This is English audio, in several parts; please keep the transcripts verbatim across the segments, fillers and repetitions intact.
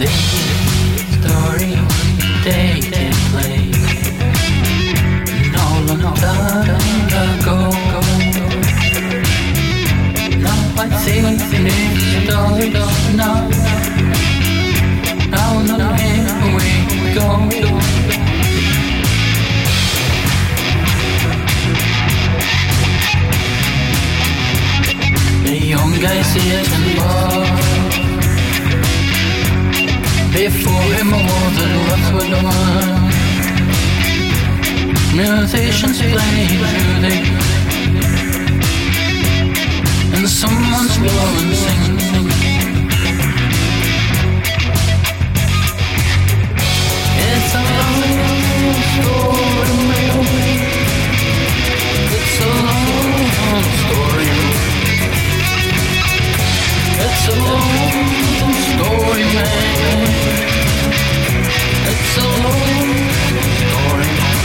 story taking place all a long time ago. Now I see this story now. Now, now here we go. The young guy sits in the bar. Before him all the rough were done. Musicians play music, and someone's blowing singing. It's a long story, it's a long story. It's a long story, man. It's a long story.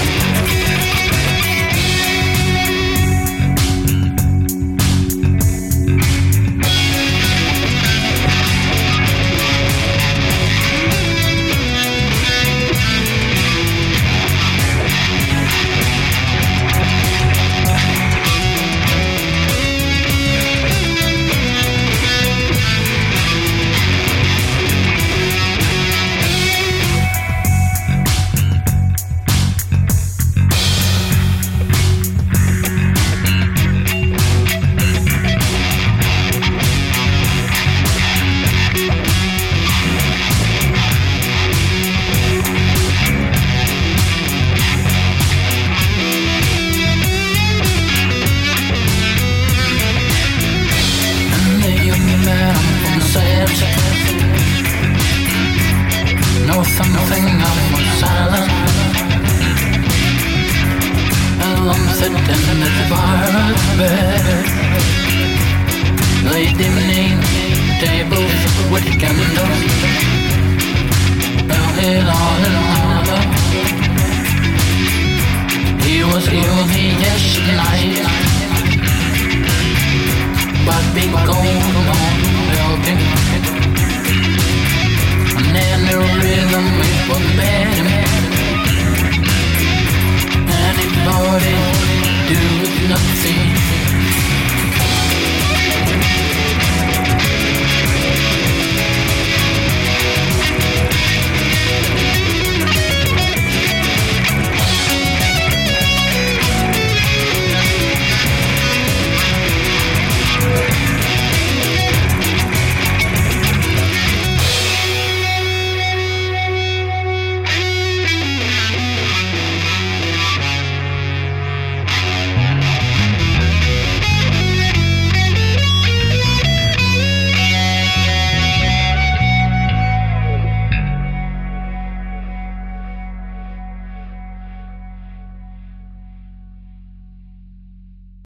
Know something of my silence. I'm sitting at the bar bed, late evening tables with candles. Now he's on and on. He was guilty yesterday, but been going on building. And then the rhythm it was bad.